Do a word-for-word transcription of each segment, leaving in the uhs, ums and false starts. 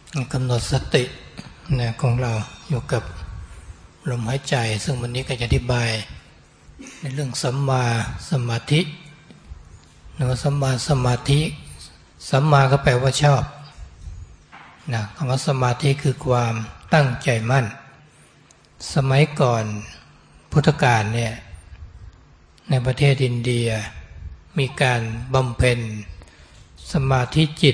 กำหนดสตินะของเราอยู่กับลมหายใจซึ่งวันนี้ก็จะอธิบายในเรื่องสัมมาสมาธินะว่าสัมมาสมาธิสัมมาก็แปลว่าชอบนะคำว่าสมาธิคือความตั้งใจมั่นสมัยก่อนพุทธกาลเนี่ยในประเทศอินเดียมีการบำเพ็ญสมาธิจิต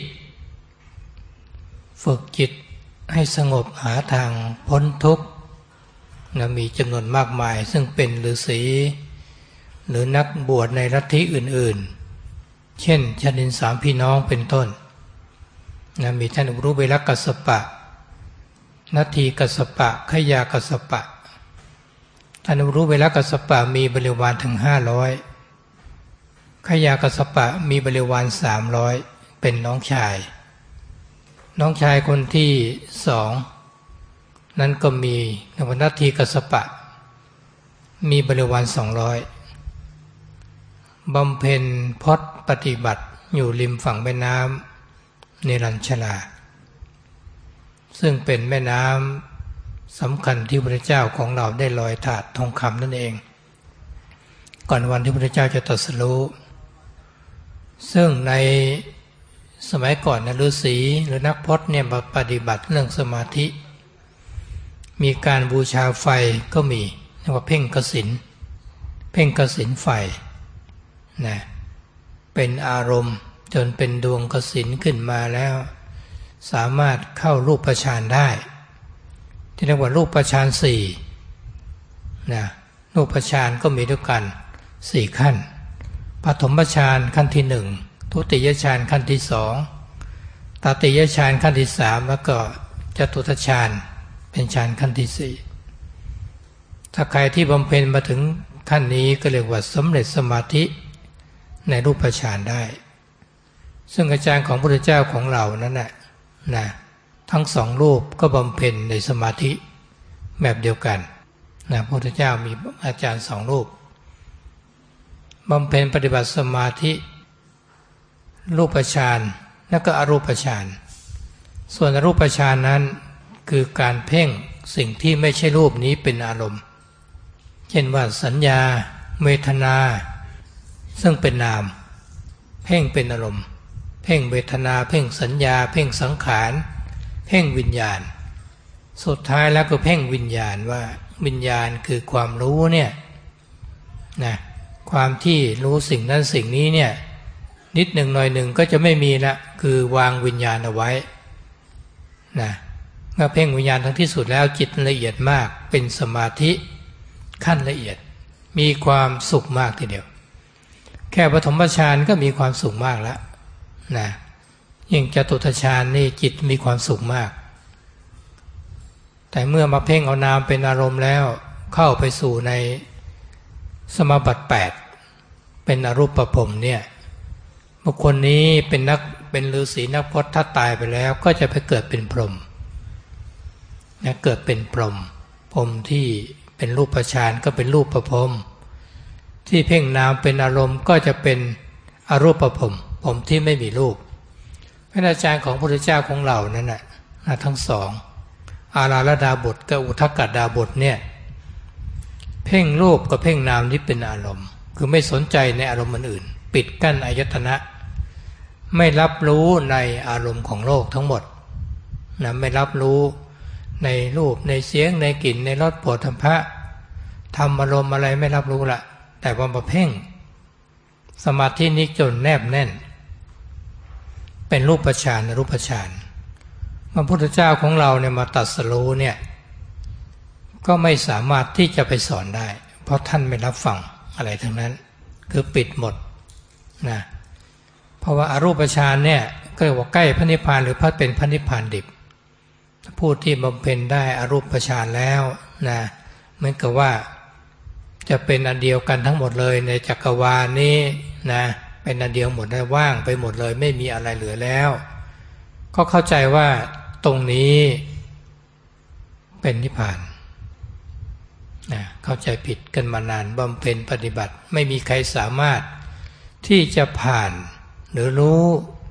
ฝึกจิตให้สงบหาทางพ้นทุกข์นะมีจำนวนมากมายซึ่งเป็นฤาษีหรือนักบวชในลัทธิอื่นๆเช่นชดินสามพี่น้องเป็นต้นนะมีท่านอุรุเวลกัสสปะนัตถีกัสสปะขยากัสสปะท่านอุรุเวลกัสสปะมีบริวารถึงห้าร้อยขยากัสสปะมีบริวารสามร้อยเป็นน้องชายน้องชายคนที่สองนั้นก็มีนวนัตถีกัสสปะมีบริวารสองร้อยบำเพ็ญพจน์ปฏิบัติอยู่ริมฝั่งแม่น้ำเนรัญชลาซึ่งเป็นแม่น้ำสำคัญที่พระเจ้าของเราได้ลอยถาดทองคำนั่นเองก่อนวันที่พระเจ้าจะตรัสรู้ซึ่งในสมัยก่อนนะฤาษีหรือนักพจน์เนี่ยมาปฏิบัติเรื่องสมาธิมีการบูชาไฟก็มีเรียกว่าเพ่งกสิณเพ่งกสิณไฟนะเป็นอารมณ์จนเป็นดวงกสิณขึ้นมาแล้วสามารถเข้ารูปฌานได้ที่เรียกว่ารูปฌานสี่นะรูปฌานก็มีด้วยกันสี่ขั้นปฐมฌานขั้นที่หนึ่งทุติยฌานขั้นที่สองตติยฌานขั้นที่สามแล้วก็จตุตฌานเป็นฌานขั้นที่สี่ถ้าใครที่บำเพ็ญมาถึงขั้นนี้ก็เรียกว่าสำเร็จสมาธิในรูปฌานได้ซึ่งอาจารย์ของพระพุทธเจ้าของเรานั้นน่ะนะทั้งสองรูปก็บำเพ็ญในสมาธิแบบเดียวกันนะพระพุทธเจ้ามีอาจารย์สองรูปบำเพ็ญปฏิบัติสมาธิรูปฌานและก็อรูปฌานส่วนอรูปฌานนั้นคือการเพ่งสิ่งที่ไม่ใช่รูปนี้เป็นอารมณ์เช่นว่าสัญญาเวทนาซึ่งเป็นนามเพ่งเป็นอารมณ์เพ่งเวทนาเพ่งสัญญาเพ่งสังขารเพ่งวิญญาณสุดท้ายแล้วก็เพ่งวิญญาณว่าวิญญาณคือความรู้เนี่ยนะความที่รู้สิ่งนั้นสิ่งนี้เนี่ยนิดหนึ่งหน่อยหนึ่งก็จะไม่มีละคือวางวิญญาณเอาไว้นะเมื่อเพ่งวิญญาณทั้งที่สุดแล้วจิตละเอียดมากเป็นสมาธิขั้นละเอียดมีความสุขมากทีเดียวแค่ปฐมฌานก็มีความสุขมากแล้วนะยิ่งจตุตฌานนี่จิตมีความสุขมากแต่เมื่อมาเพ่งเอานามเป็นอารมณ์แล้วเข้าไปสู่ในสมาบัติแปดเป็นอรูปภพเนี่ยบุคคลนี้เป็นนักเป็นฤาษีนักพจน์ถ้าตายไปแล้วก็จะไปเกิดเป็นพรหมนะเกิดเป็นพรหมพรหมที่เป็นรูปฌานก็เป็นรูปภพที่เพ่งนามเป็นอารมณ์ก็จะเป็นอรูปภพพรหมที่ไม่มีรูปพระอาจารย์ของพระพุทธเจ้าของเรานั่นน่ะทั้งสองอาราลดาบทกับอุทกดาบทเนี่ยเพ่งรูปกับเพ่งนามนี้เป็นอารมณ์คือไม่สนใจในอารมณ์อื่นปิดกั้นอายตนะไม่รับรู้ในอารมณ์ของโลกทั้งหมดนะไม่รับรู้ในรูปในเสียงในกลิ่นในรสโผฏฐัพพะธรรมอารมณ์อะไรไม่รับรู้ละแต่ว่ามาเพ่งสมาธินี้จนแนบแน่นเป็นรูปฌานรูปฌานพระพุทธเจ้าของเราเนี่ยมาตรัสรู้เนี่ยก็ไม่สามารถที่จะไปสอนได้เพราะท่านไม่รับฟังอะไรทั้งนั้นคือปิดหมดนะเพราะว่าอรูปฌานเนี่ยก็เรียกว่าใกล้พระนิพพานหรือพระเป็นพระนิพพานดิบผู้ที่บำเพ็ญได้อรูปฌานแล้วนะเหมือนกับว่าจะเป็นอันเดียวกันทั้งหมดเลยในจักรวาลนี้นะเป็นอันเดียวหมดได้ว่างไปหมดเลยไม่มีอะไรเหลือแล้วก็เข้าใจว่าตรงนี้เป็นนิพพานนะเข้าใจผิดกันมานานบำเพ็ญปฏิบัติไม่มีใครสามารถที่จะผ่านหรือรู้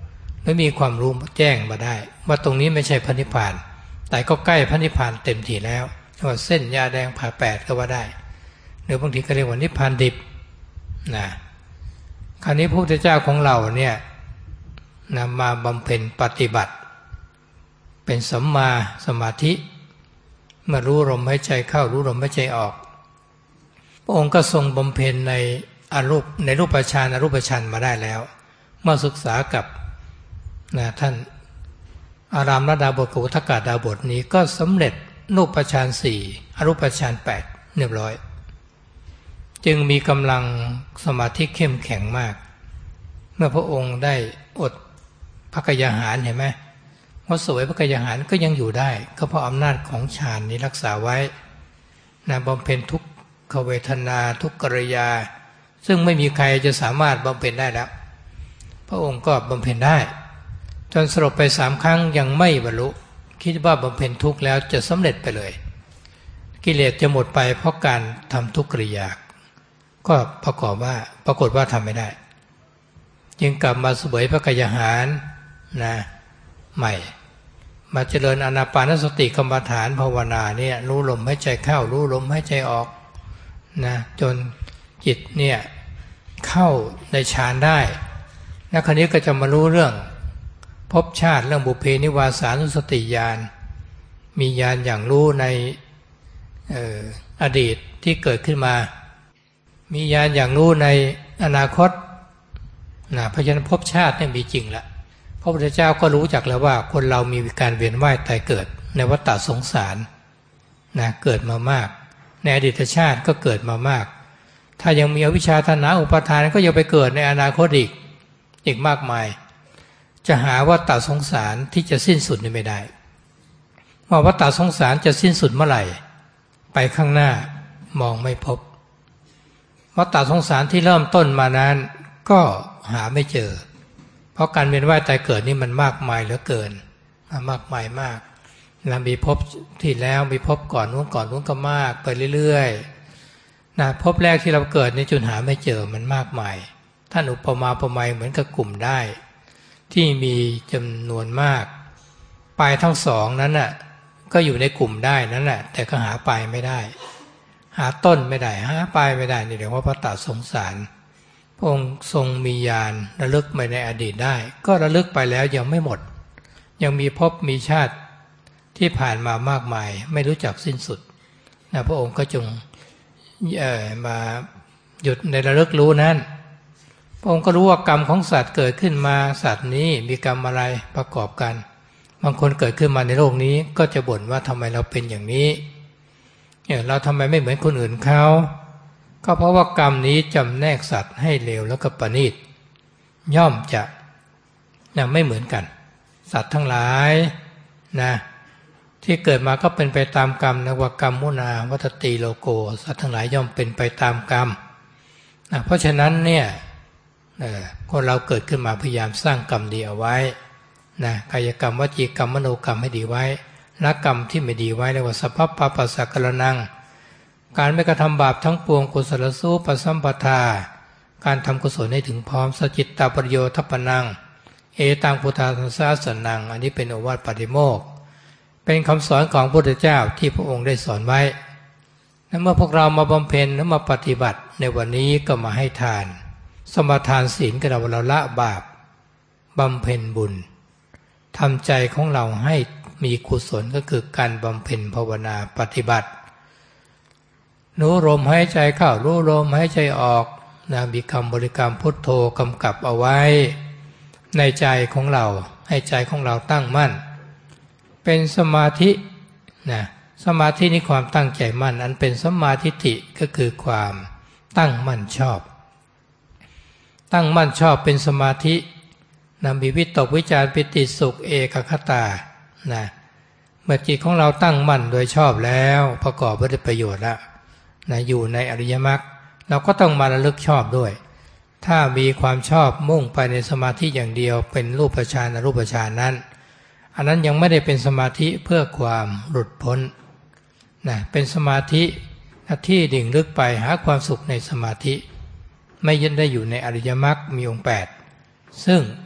ไม่มีความรู้แจ้งมาได้ว่าตรงนี้ไม่ใช่พระนิพพานแต่ก็ใกล้พระนิพพานเต็มทีแล้วว่าเส้นยาแดงผ่าแปดก็ว่าได้หรือบางทีก็เรียกว่านิพพานดิบนะคราวนี้พระพุทธเจ้าของเราเนี่ยนำมาบำเพ็ญปฏิบัติเป็นสัมมาสมาธิเมื่อรู้ลมหายใจเข้ารู้ลมหายใจออกพระองค์ก็ทรงบำเพ็ญในอรูปในรูปฌานอรูปฌานมาได้แล้วเมื่อศึกษากับนะท่านอารามรดาบทกับอุทกดาบทนี้ก็สำเร็จรูปฌานสี่อรูปฌานแปดเรียบร้อยจึงมีกำลังสมาธิเข้มแข็งมากเมื่อพระองค์ได้อดพระกยาหารเห็นไหมเพราะสวยพระกยาหารก็ยังอยู่ได้ก็เพราะอำนาจของฌานนี้รักษาไว้นะบำเพ็ญทุกขเวทนาทุกกริยาซึ่งไม่มีใครจะสามารถบำเพ็ญได้แล้วพระองค์ก็บำเพ็ญได้จนสลบไปสามครั้งยังไม่บรรลุคิดว่าบำเพ็ญทุกข์แล้วจะสำเร็จไปเลยกิเลสจะหมดไปเพราะการทำทุกขกริยาก็ประกอบว่าปรากฏว่าทำไม่ได้จึงกลับมาเสวยพระกยาหารนะใหม่มาเจริญอานาปานสติกรรมฐานภาวนาเนี่ยรู้ลมหายใจเข้ารู้ลมหายใจออกนะจนจิตเนี่ยเข้าในฌานได้แล้วคราวนี้ก็จะมารู้เรื่องภพชาติเรื่องบุพเพนิวาสานุสติญาณมีญาณอย่างรู้ในเอ่ออดีตที่เกิดขึ้นมามีญาณอย่างรู้ในอนาคตนะเพราะฉะนั้นภพชาติเนี่ยมีจริงละพระพุทธเจ้าก็รู้จักแล้วว่าคนเรามีการเวียนว่ายตายเกิดในวัฏฏะสงสารนะเกิดมามากในอดีตชาติก็เกิดมามากถ้ายังมีอวิชชาตัณหาอุปาทานก็ยังไปเกิดในอนาคตอีกอีกมากมายจะหาวัฏฏะสงสารที่จะสิ้นสุดนี่ไม่ได้ว่าวัฏฏะสงสารจะสิ้นสุดเมื่อไหร่ไปข้างหน้ามองไม่พบวัฏฏะสงสารที่เริ่มต้นมานั้นก็หาไม่เจอเพราะการเวียนว่ายตายเกิดนี่มันมากมายเหลือเกินมากมายมากแล้วมีภพที่แล้วมีภพก่อนนู้นก่อนนู้นก็มากไปเรื่อยๆนะภพแรกที่เราเกิดนี่จนหาไม่เจอมันมากมายท่านอุปมาอุปไมยเหมือนกับกลุ่มได้ที่มีจำนวนมากปลายทั้งสองนั้นน่ะก็อยู่ในกลุ่มได้นั่นแหละแต่ก็หาปลายไม่ได้หาต้นไม่ได้หาปลายไม่ได้นี่เรียกว่าวัฏฏะสงสารพระองค์ทรงมีญาณระลึกไปในอดีตได้ก็ระลึกไปแล้วยังไม่หมดยังมีภพมีชาติที่ผ่านมามากมายไม่รู้จักสิ้นสุดนะพระองค์ก็จงเอ่อมาหยุดในระลึกรู้นั้นพระองค์ก็รู้ว่ากรรมของสัตว์เกิดขึ้นมาสัตว์นี้มีกรรมอะไรประกอบกันบางคนเกิดขึ้นมาในโลกนี้ก็จะบ่นว่าทำไมเราเป็นอย่างนี้เนี่ยเราทำไมไม่เหมือนคนอื่นเขาก็เพราะว่ากรรมนี้จำแนกสัตว์ให้เลวแล้วก็ประณีตย่อมจะนะไม่เหมือนกันสัตว์ทั้งหลายนะที่เกิดมาก็เป็นไปตามกรรมนะว่ากรรมมุนาวัตติโลโกสัตว์ทั้งหลายย่อมเป็นไปตามกรรมนะเพราะฉะนั้นเนี่ยคนเราเกิดขึ้นมาพยายามสร้างกรรมดีเอาไว้นะกายกรรมวจีกรรมมโนกรรมให้ดีไว้ละกรรมที่ไม่ดีไว้เรียกว่าสัพพปะปัสสะกรณังการไม่กระทำบาปทั้งปวงกุศลสู้ปสัมปทาการทำกุศลให้ถึงพร้อมสจิตตาปริโยทัปปนังเอตังพุทธาสสะสนังอันนี้เป็นโอวาทปาฏิโมกข์เป็นคำสอนของพระพุทธเจ้าที่พระองค์ได้สอนไว้และเมื่อพวกเรามาบำเพ็ญและมาปฏิบัติในวันนี้ก็มาให้ทานสมาทานศีลก็เราเราละบาปบำเพ็ญบุญทำใจของเราให้มีกุศลก็คือการบำเพ็ญภาวนาปฏิบัติรู้ลมหายใจเข้ารู้ลมหายใจออกนะมีคำบริกรรมพุทโธกำกับเอาไว้ในใจของเราให้ใจของเราตั้งมั่นเป็นสมาธินะสมาธินี่ความตั้งใจมั่นอันเป็นสัมมาทิฏฐิก็คือความตั้งมั่นชอบตั้งมั่นชอบเป็นสมาธินะมีวิตกวิจารปิติสุขเอกคตานะเมื่อจิตของเราตั้งมั่นโดยชอบแล้วประกอบด้วยประโยชน์แล้วนะอยู่ในอริยมรรคเราก็ต้องมาระลึกชอบด้วยถ้ามีความชอบมุ่งไปในสมาธิอย่างเดียวเป็นรูปฌานอรูปฌานนั้นอันนั้นยังไม่ได้เป็นสมาธิเพื่อความหลุดพ้นนะเป็นสมาธิที่ดิ่งลึกไปหาความสุขในสมาธิไม่ยึดได้อยู่ในอริยมรรคมีองค์แปดซึ่ง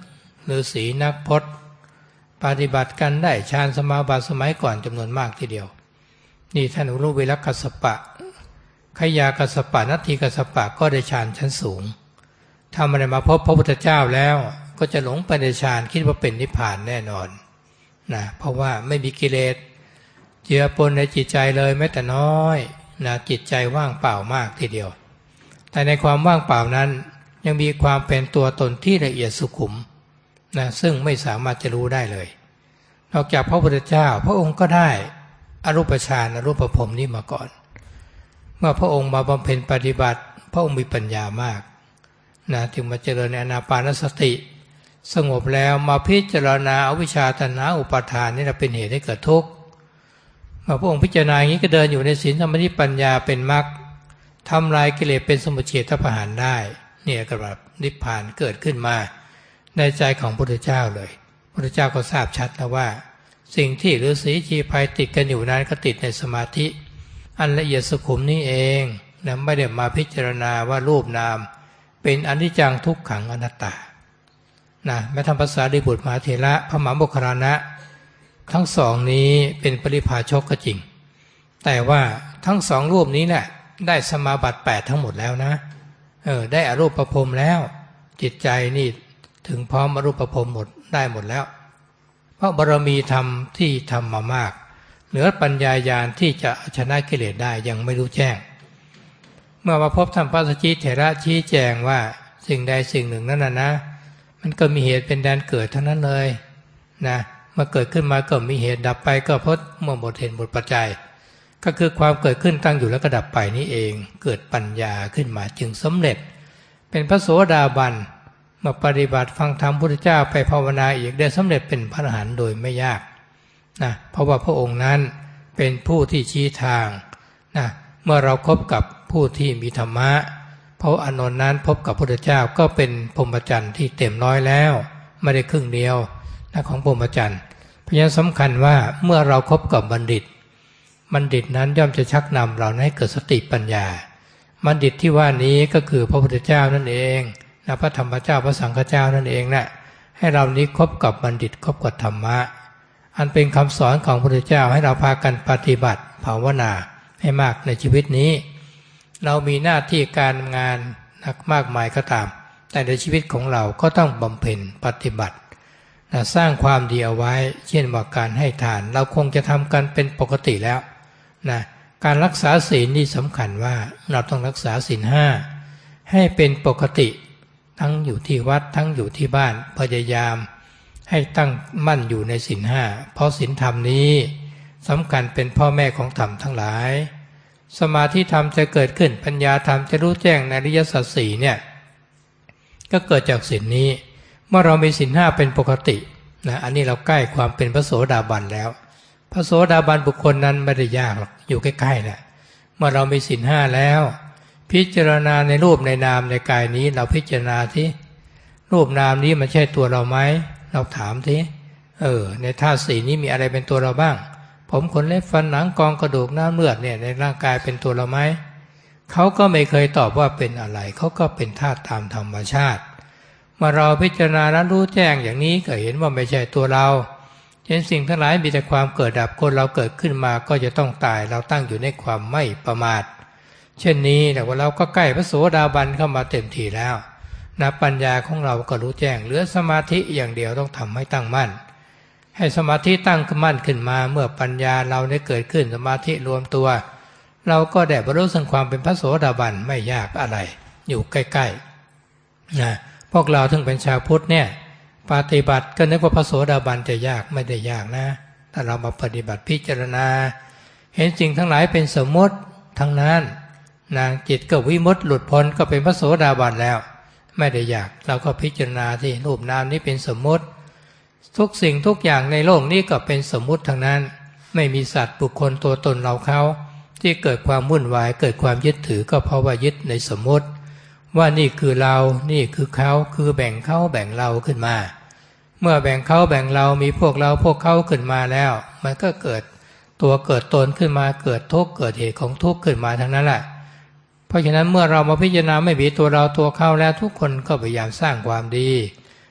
ฤาษีนักพจน์ปฏิบัติกันได้ฌานสมาบัติสมัยก่อนจำนวนมากทีเดียวนี่ท่านอุรุเวลกัสสปะขยากัสสปะนัตถิกัสสปะก็ได้ฌานชั้นสูงถ้าไม่ได้มาพบพระพุทธเจ้าแล้วก็จะหลงไปในฌานคิดว่าเป็นนิพพานแน่นอนนะเพราะว่าไม่มีกิเลสเจือปนในจิตใจเลยแม้แต่น้อยนะจิตใจว่างเปล่ามากทีเดียวแต่ในความว่างเปล่านั้นยังมีความเป็นตัวตนที่ละเอียดสุขุมนะซึ่งไม่สามารถจะรู้ได้เลยนอกจากพระพุทธเจ้าพระองค์ก็ได้อรูปฌานอรูปภพนี้มาก่อนเมื่อพระองค์มาบำเพ็ญปฏิบัติพระองค์มีปัญญามากนะจึงมาเจริญอานาปานสติสงบแล้วมาพิจารณาอวิชชาตัณหาอุปาทานนี่เป็นเหตุให้เกิดทุกข์เมื่อพระองค์พิจารณาอย่างนี้ก็เดินอยู่ในศีลสมาธิปัญญาเป็นมรรคทำลายกิเลสเป็นสมุจเฉทประหารได้เนี่ยกระดับนิพพานเกิดขึ้นมาในใจของพระพุทธเจ้าเลยพระพุทธเจ้าก็ทราบชัดแล้วว่าสิ่งที่ฤาษีชีพายติดกันอยู่นั้นก็ติดในสมาธิอันละเอียดสุขุมนี่เองนะไม่ได้มาพิจารณาว่ารูปนามเป็นอนิจจังทุกขังอนัตตานะแม้ทำภาษาดิบุตรมหาเถระพระมหาโมคคัลลานะทั้งสองนี้เป็นปริภาชกก็จริงแต่ว่าทั้งสองรูปนี้แหละได้สมาบัติแปดทั้งหมดแล้วนะเออได้อรูปภพแล้วจิตใจนี่ถึงพร้อมอรูปภพหมดได้หมดแล้วเพราะบารมีธรรมที่ทำมามากเหนือปัญญาญาณที่จะชนะกิเลสได้ยังไม่รู้แจ้งเมื่อมาพบท่านพระสัชชีเถระชี้แจงว่าสิ่งใดสิ่งหนึ่งนั้นนะนะมันก็มีเหตุเป็นแดนเกิดเท่านั้นเลยนะเมื่อเกิดขึ้นมาก็มีเหตุดับไปก็เพราะเมื่อหมดเหตุหมดปัจจัยก็คือความเกิดขึ้นตั้งอยู่แล้วก็ดับไปนี่เองเกิดปัญญาขึ้นมาจึงสำเร็จเป็นพระโสดาบันเมื่อปฏิบัติฟังธรรมพุทธเจ้าไปภาวนาอีกได้สำเร็จเป็นพระอรหันต์โดยไม่ยากนะเพราะว่าพระองค์นั้นเป็นผู้ที่ชี้ทางนะเมื่อเราคบกับผู้ที่มีธรรมะพระอานนท์นั้นพบกับพระพุทธเจ้าก็เป็นพรหมจรรย์ที่เต็มร้อยแล้วไม่ได้ครึ่งเดียวนะของพรหมจรรย์เพราะฉะนั้นสำคัญว่าเมื่อเราคบกับบัณฑิตบัณฑิตนั้นย่อมจะชักนำเราให้เกิดสติปัญญาบัณฑิตที่ว่านี้ก็คือพระพุทธเจ้านั่นเองนะพระธรรมเจ้าพระสังฆเจ้านั่นเองนะให้เรานี้คบกับบัณฑิตคบกับธรรมะอันเป็นคำสอนของพระพุทธเจ้าให้เราพากันปฏิบัติภาวนาให้มากในชีวิตนี้เรามีหน้าที่การงานนักมากมายก็ตามแต่ในชีวิตของเราก็ต้องบำเพ็ญปฏิบัตินะสร้างความดีเอาไว้เช่นว่าการให้ทานเราคงจะทำกันเป็นปกติแล้วนะการรักษาศีลนี่สำคัญว่าเราต้องรักษาศีลห้าให้เป็นปกติทั้งอยู่ที่วัดทั้งอยู่ที่บ้านพยายามให้ตั้งมั่นอยู่ในศีลห้าเพราะศีลธรรมนี้สำคัญเป็นพ่อแม่ของธรรมทั้งหลายสมาธิธรรมจะเกิดขึ้นปัญญาธรรมจะรู้แจ้งในอริยสัจสี่เนี่ยก็เกิดจากศีลนี้เมื่อเรามีศีลห้าเป็นปกตินะอันนี้เราใกล้ความเป็นพระโสดาบันแล้วพระโสดาบันบุคคลนั้นไม่ได้ยากหรอกอยู่ใกล้ๆแหละเมื่อเรามีศีลห้าแล้วพิจารณาในรูปในนามในกายนี้เราพิจารณาที่รูปนามนี้มันใช่ตัวเราไหมเราถามทีเออในธาตุสี่นี้มีอะไรเป็นตัวเราบ้างผมขนเล็บฟันหนังกองกระดูกน้ำเลือดเนี่ยในร่างกายเป็นตัวเราไหมเขาก็ไม่เคยตอบว่าเป็นอะไรเขาก็เป็นธาตุตามธรรมชาติเมื่อเราพิจารณาแล้วรู้แจ้งอย่างนี้ก็เห็นว่าไม่ใช่ตัวเราเห็นสิ่งทั้งหลายมีแต่ความเกิดดับคนเราเกิดขึ้นมาก็จะต้องตายเราตั้งอยู่ในความไม่ประมาทเช่นนี้แต่ว่าเราก็ใกล้พระโสดาบันเข้ามาเต็มทีแล้วนะปัญญาของเราก็รู้แจ้งเหลือสมาธิอย่างเดียวต้องทำให้ตั้งมั่นให้สมาธิตั้งมั่นขึ้นมาเมื่อปัญญาเราได้เกิดขึ้นสมาธิรวมตัวเราก็ได้บรรลุถึงความเป็นพระโสดาบันไม่ยากอะไรอยู่ใกล้ๆนะพวกเราถึงเป็นชาวพุทธเนี่ยปฏิบัติก็นึกว่าพระโสดาบันจะยากไม่ได้ยากนะถ้าเรามาปฏิบัติพิจารณาเห็นสิ่งทั้งหลายเป็นสมมติทั้งนั้นนางจิตก็วิมุตติหลุดพ้นก็เป็นพระโสดาบันแล้วไม่ได้ยากเราก็พิจารณาที่รูปนามนี้เป็นสมมติทุกสิ่งทุกอย่างในโลกนี้ก็เป็นสมมุติทั้งนั้นไม่มีสัตว์บุคคลตัวตนเราเขาที่เกิดความวุ่นวายเกิดความยึดถือก็เพราะว่ายึดในสมมติว่านี่คือเรานี่คือเขาคือแบ่งเขาแบ่งเราขึ้นมาเมื่อแบ่งเขาแบ่งเรามีพวกเราพวกเขาขึ้นมาแล้วมันก็เกิดตัวเกิดตนขึ้นมาเกิดทุกข์เกิดเหตุของทุกข์ขึ้นมาทั้งนั้นแหละเพราะฉะนั้นเมื่อเรามาพิจารณาไม่มีตัวเราตัวเขาแล้วทุกคนก็พยายามสร้างความดี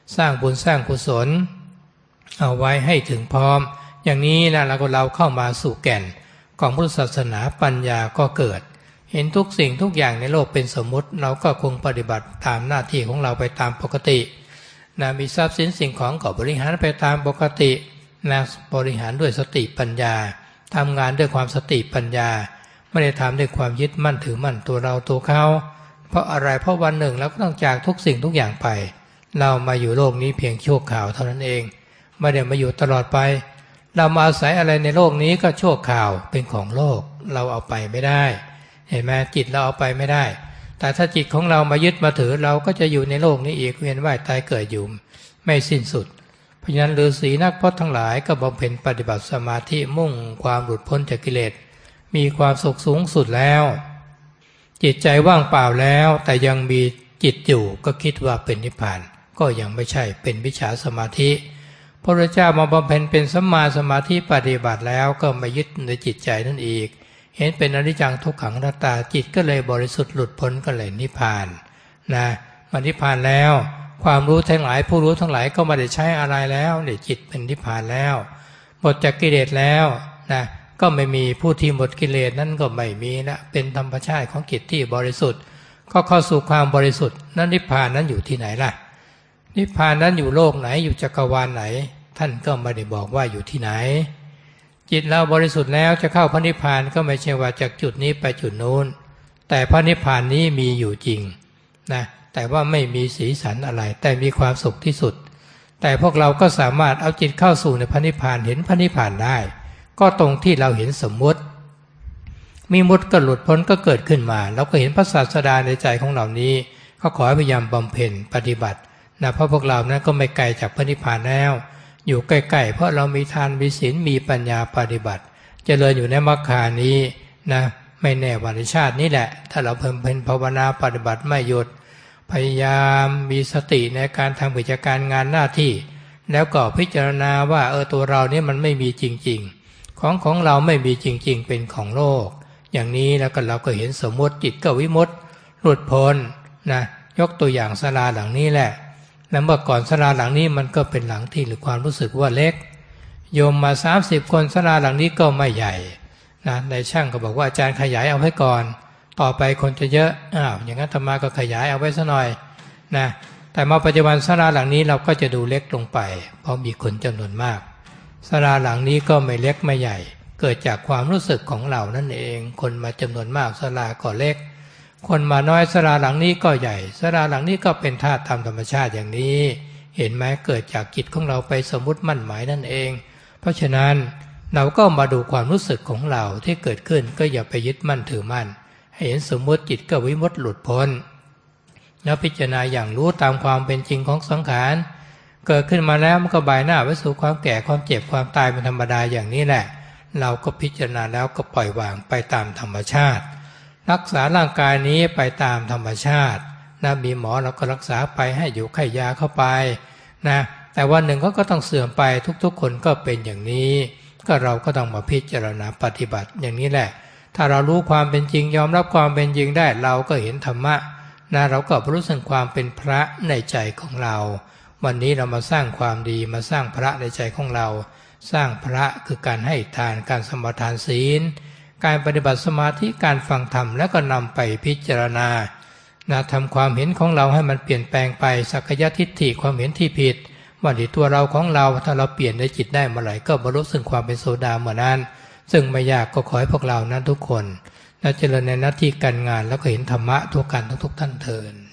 สร้างบุญสร้างกุศลเอาไว้ให้ถึงพร้อมอย่างนี้นะเราก็เราเข้ามาสู่แก่นของพุทธศาสนาปัญญาก็เกิดเห็นทุกสิ่งทุกอย่างในโลกเป็นสมมุติเราก็คงปฏิบัติตามหน้าที่ของเราไปตามปกตินะมีทรัพย์สินสิ่งของก็บริหารไปตามปกตินะบริหารด้วยสติปัญญาทำงานด้วยความสติปัญญาไม่ได้ทำด้วยความยึดมั่นถือมั่นตัวเราตัวเขาเพราะอะไรเพราะวันหนึ่งเราก็ต้องจากทุกสิ่งทุกอย่างไปเรามาอยู่โลกนี้เพียงชั่วคราวเท่านั้นเองไม่ได้มาอยู่ตลอดไปเรามาอาศัยอะไรในโลกนี้ก็ชั่วคราวเป็นของโลกเราเอาไปไม่ได้เห็นไหมจิตเราเอาไปไม่ได้แต่ถ้าจิตของเรามายึดมาถือเราก็จะอยู่ในโลกนี้อีกเวียนว่ายตายเกิดอยู่ไม่สิ้นสุดเพราะฉะนั้นฤาษีนักพจน์ทั้งหลายก็บำเพ็ญปฏิบัติสมาธิมุ่งความหลุดพ้นจากกิเลสมีความสุขสูงสุดแล้วจิตใจว่างเปล่าแล้วแต่ยังมีจิตอยู่ก็คิดว่าเป็นนิพพานก็ยังไม่ใช่เป็นวิชาสมาธิพระพุทธเจ้ามาบำเพ็ญเป็นสัมมาสมาธิปฏิบัติแล้วก็ไม่ยึดในจิตใจนั่นอีกเห็นเป็นอนิจจังทุกขังอนัตตาจิตก็เลยบริสุทธิ์หลุดพ้นก็เลยนิพพานนะมานิพพานแล้วความรู้ทั้งหลายผู้รู้ทั้งหลายก็ไม่ได้ใช้อะไรแล้วเนี่ยจิตเป็นนิพพานแล้วหมดจากกิเลสแล้วนะก็ไม่มีผู้ที่หมดกิเลสนั้นก็ไม่มีนะเป็นธรรมชาติของจิตที่บริสุทธิ์ก็เข้าสู่ความบริสุทธิ์นั้นนิพพานนั้นอยู่ที่ไหนล่ะนิพพานนั้นอยู่โลกไหนอยู่จักรวาลไหนท่านก็ไม่ได้บอกว่าอยู่ที่ไหนจิตเราบริสุทธิ์แล้วจะเข้าพระนิพพานก็ไม่ใช่ว่าจากจุดนี้ไปจุดโน้นแต่พระนิพพานนี้มีอยู่จริงนะแต่ว่าไม่มีสีสันอะไรแต่มีความสุขที่สุดแต่พวกเราก็สามารถเอาจิตเข้าสู่ในพระนิพพานเห็นพระนิพพานได้ก็ตรงที่เราเห็นสมมุติมีมุติก็หลุดพ้นก็เกิดขึ้นมาเราก็เห็นพระศาสดาในใจของเรานี้ก็ขอให้พยายามบำเพ็ญปฏิบัตินะเพราะพวกเรานั้นก็ไม่ไกลจากพระนิพพานแล้วอยู่ใกล้ๆเพราะเรามีทานมีศีลมีปัญญาปฏิบัติเจริญอยู่ในมรรคานี้นะไม่แน่วันชาตินี้แหละถ้าเราเพิ่มเพ็ญภาวนาปฏิบัติไม่หยุดพยายามมีสติในการทำกิจการงานหน้าที่แล้วก็พิจารณาว่าเออตัวเราเนี่ยมันไม่มีจริงๆของของเราไม่มีจริงๆเป็นของโลกอย่างนี้แล้วก็เราก็เห็นสมมติจิตก็วิมุตติหลุดพ้นนะยกตัวอย่างศาลาหลังนี้แหละแล้วเมื่อก่อนศาลาหลังนี้มันก็เป็นหลังที่หรือความรู้สึกว่าเล็กโยมมาสามสิบคนศาลาหลังนี้ก็ไม่ใหญ่นะในช่างก็บอกว่าอาจารย์ขยายเอาไว้ก่อนต่อไปคนจะเยอะอ้าวอย่างนั้นธรรมาก็ขยายเอาไว้ซะหน่อยนะแต่มาปัจจุบันศาลาหลังนี้เราก็จะดูเล็กลงไปเพราะมีคนจำนวนมากศาลาหลังนี้ก็ไม่เล็กไม่ใหญ่เกิดจากความรู้สึกของเรานั่นเองคนมาจำนวนมากศาลาก็เล็กคนมาน้อยศาลาหลังนี้ก็ใหญ่ศาลาหลังนี้ก็เป็นธาตุตามธรรมชาติอย่างนี้เห็นไหมเกิดจากจิตของเราไปสมมุติมั่นหมายนั่นเองเพราะฉะนั้นเราก็มาดูความรู้สึกของเราที่เกิดขึ้นก็อย่าไปยึดมั่นถือมั่นให้เห็นสมมติจิตก็วิมุตติหลุดพ้นแล้วพิจารณาอย่างรู้ตามความเป็นจริงของสังขารเกิดขึ้นมาแล้วมันก็บ่ายหน้าไปสู่ความแก่ความเจ็บความตายเป็นธรรมดาอย่างนี้แหละเราก็พิจารณาแล้วก็ปล่อยวางไปตามธรรมชาติรักษาร่างกายนี้ไปตามธรรมชาตินะมีหมอเราก็รักษาไปให้อยู่ไข้ยาเข้าไปนะแต่วันหนึ่งเขาก็ต้องเสื่อมไปทุกๆคนก็เป็นอย่างนี้ก็เราก็ต้องมาพิจารณาปฏิบัติอย่างนี้แหละถ้าเรารู้ความเป็นจริงยอมรับความเป็นจริงได้เราก็เห็นธรรมะนะเราก็รู้สึกความเป็นพระในใจของเราวันนี้เรามาสร้างความดีมาสร้างพระในใจของเราสร้างพระคือการให้ทานการสมาทานศีลการปฏิบัติสมาธิการฟังธรรมแล้วก็นำไปพิจารณานะทำความเห็นของเราให้มันเปลี่ยนแปลงไปสักกายทิฏฐิความเห็นที่ผิดว่าที่ตัวเราของเราถ้าเราเปลี่ยนในจิตได้เมื่อไหร่ก็บรรลุซึ่งความเป็นโสดาเหมือนนั้นซึ่งไม่ยากก็ขอให้พวกเรานั้นทุกคนนะเจริญในหน้าที่การงานแล้วก็เห็นธรรมะทุกกันทุกๆท่านเทอญ